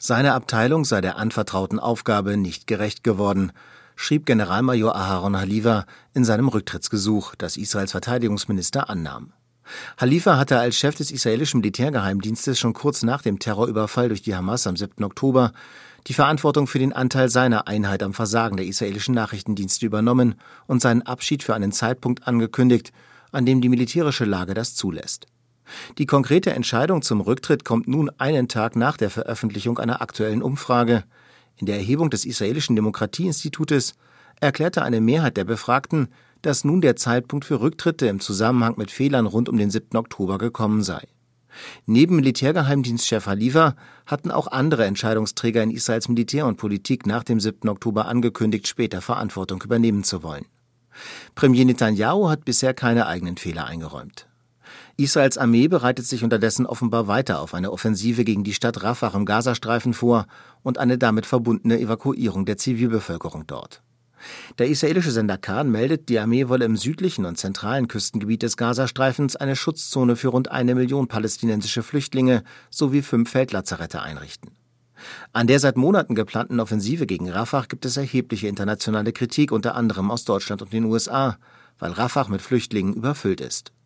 Seine Abteilung sei der anvertrauten Aufgabe nicht gerecht geworden, schrieb Generalmajor Aharon Haliva in seinem Rücktrittsgesuch, das Israels Verteidigungsminister annahm. Haliva hatte als Chef des israelischen Militärgeheimdienstes schon kurz nach dem Terrorüberfall durch die Hamas am 7. Oktober die Verantwortung für den Anteil seiner Einheit am Versagen der israelischen Nachrichtendienste übernommen und seinen Abschied für einen Zeitpunkt angekündigt, an dem die militärische Lage das zulässt. Die konkrete Entscheidung zum Rücktritt kommt nun einen Tag nach der Veröffentlichung einer aktuellen Umfrage. In der Erhebung des israelischen Demokratieinstitutes erklärte eine Mehrheit der Befragten, dass nun der Zeitpunkt für Rücktritte im Zusammenhang mit Fehlern rund um den 7. Oktober gekommen sei. Neben Militärgeheimdienstchef Haliva hatten auch andere Entscheidungsträger in Israels Militär und Politik nach dem 7. Oktober angekündigt, später Verantwortung übernehmen zu wollen. Premier Netanyahu hat bisher keine eigenen Fehler eingeräumt. Israels Armee bereitet sich unterdessen offenbar weiter auf eine Offensive gegen die Stadt Rafah im Gazastreifen vor und eine damit verbundene Evakuierung der Zivilbevölkerung dort. Der israelische Sender Kan meldet, die Armee wolle im südlichen und zentralen Küstengebiet des Gazastreifens eine Schutzzone für rund 1 Million palästinensische Flüchtlinge sowie 5 Feldlazarette einrichten. An der seit Monaten geplanten Offensive gegen Rafah gibt es erhebliche internationale Kritik, unter anderem aus Deutschland und den USA, weil Rafah mit Flüchtlingen überfüllt ist.